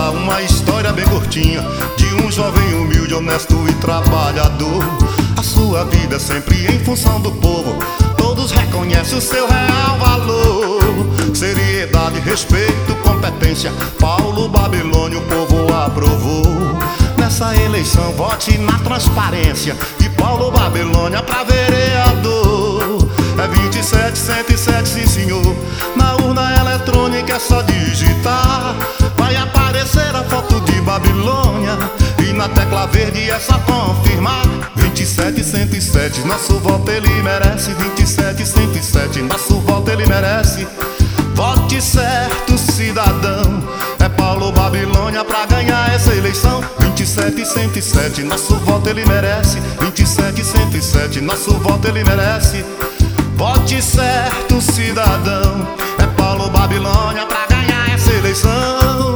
contar uma história bem curtinha de um jovem humilde, honesto e trabalhador. A sua vida é sempre em função do povo, todos reconhecem o seu real valor. Seriedade, respeito, competência, Paulo Babilônia o povo aprovou. Nessa eleição vote na transparência de Paulo Babilônia pra vereador. É 27107, sim senhor. Na urna eletrônica é só digitar, vai aparecer a foto de Babilônia, e na tecla verde é só confirmar. 27107, nosso voto ele merece. 27107, nosso voto ele merece. Vote certo, cidadão, é Paulo Babilônia pra ganhar essa eleição. 27107, nosso voto ele merece. 27107, nosso voto ele merece. Vote certo, cidadão, é Paulo Babilônia pra ganhar essa eleição.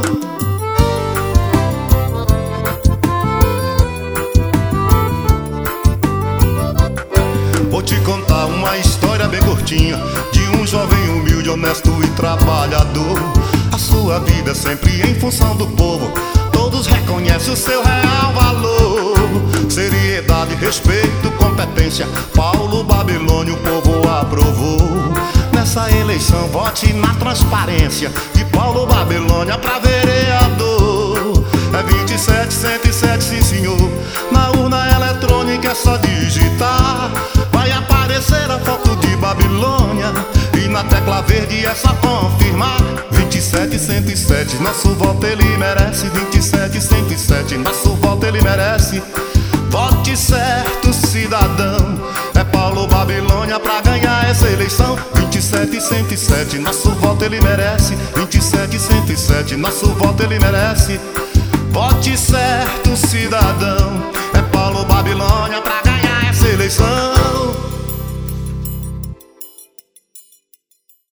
Vou te contar uma história bem curtinha de um jovem humilde, honesto e trabalhador. A sua vida é sempre em função do povo, todos reconhecem o seu real valor. Seriedade, respeito, competência, Paulo Babilônia o povo aprovou. Nessa eleição vote na transparência de Paulo Babilônia pra vereador. É 27107, sim senhor. Na urna eletrônica é só digitar, vai aparecer a foto de Babilônia, e na tecla verde é só confirmar. 27107, nosso voto ele merece. 27107, nosso voto ele merece. Vote certo, cidadão, é Paulo Babilônia pra ganhar essa eleição. 27107, nosso voto ele merece. 27107, nosso voto ele merece. Vote certo, cidadão, é Paulo Babilônia pra ganhar essa eleição.